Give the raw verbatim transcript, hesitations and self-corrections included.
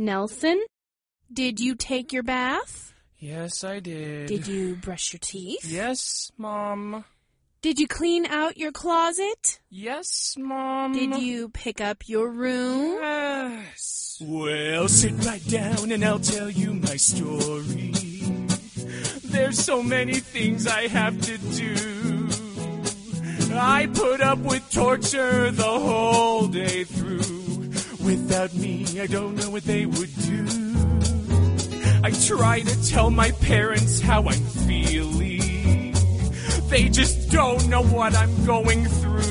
Nelson, did you take your bath? Yes, I did. Did you brush your teeth? Yes, Mom. Did you clean out your closet? Yes, Mom. Did you pick up your room? Yes. Well, sit right down and I'll tell you my story. There's so many things I have to do. I put up with torture the whole day through. Without me, I don't know what they would do. I try to tell my parents how I'm feeling. They just don't know what I'm going through.